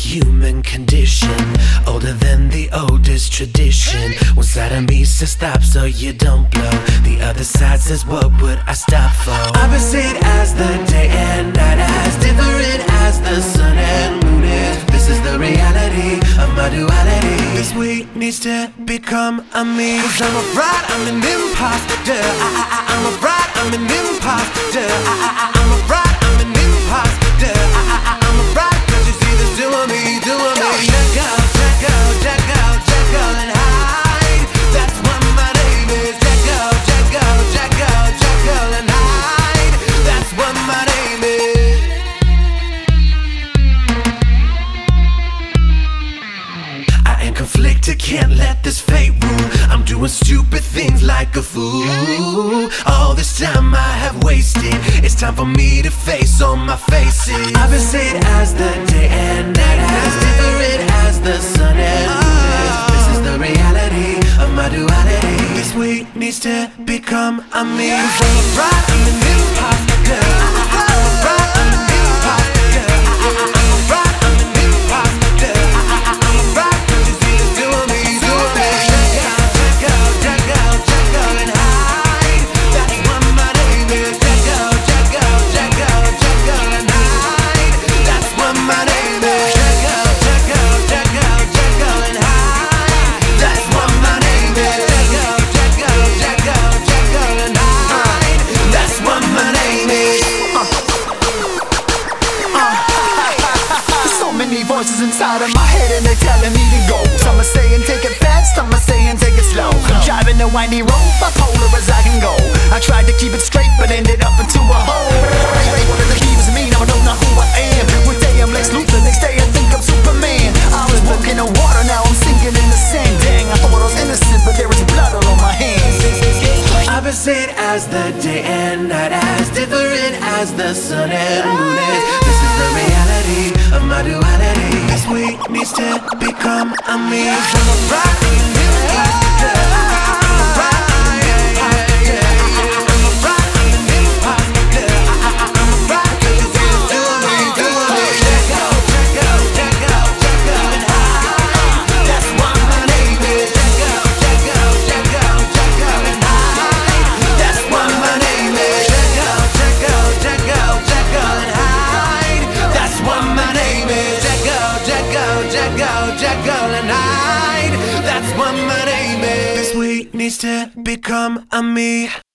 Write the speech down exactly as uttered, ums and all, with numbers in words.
human condition, older than the oldest tradition. One side of me says stop so you don't blow, the other side says what would I stop for? Opposite as the day and night, as different as the sun and moon is. This is the reality of my duality. This week needs to become a me. Cause I'm a bride, I'm an imposter. I, I, I, I'm a bride, I'm an imposter. I, I, I, I'm a bride, I'm an imposter. I, I, I, I'm a bride, cause you see this doing me, doing me. Check out, check out, check out, check out and hide. That's what my name is. Check out, check out, check out, check out and hide. That's what my name is. I am conflicted, can't let this fate rule. I'm doing stupid things like a fool. All this time I have wasted, it's time for me to face all my faces. Opposite as the day and night, as different as the sun and moon. This is the reality of my duality. This week needs to become a me. Cause I'm a bride, I'm an imposter. I'm a bride, I'm an imposter. I'm a bride, I'm an imposter. I'm a bride, cause you see this doing me, doing me. Check out, check out, check out, check out and hide. That's what my name is. Check out, check out, check out, check out and hide. That's what my name is. Check out, check out, check out, check out and hide. That's what my name is. Check out, check out, check out, check out and hide. That's what my name is. So many voices inside of my head and they're telling me to go. Some are saying take it fast, some are saying take it slow. I'm driving a windy road, bipolar as I can go. I tried to keep it straight but ended up into a hole. What do the thieves mean? I don't know who I am. One day I'm Lex Luthor, next day I think I'm Superman. I was walking in water, now I'm sinking in the sand. Dang, I thought I was innocent but there is blood all on my hands. Opposite as the day and night, as different as the sun and moon is. This is the reality of my duality. This week needs to become a me. I'm a bride, I'm an imposter. I'm a bride, I'm an imposter. I'm a bride, I'm an imposter. I'm a bride, cause you see this doing me, doing me. Check out, check out, check out, check out and hide. That's what my name is. Check out, check out, check out, check out and hide. That's what my name is. Check out, check out, check out, check out and hide. That's what my name is. Check out, check out, check out, check out and hide. That's what my name is. This week needs to become a me.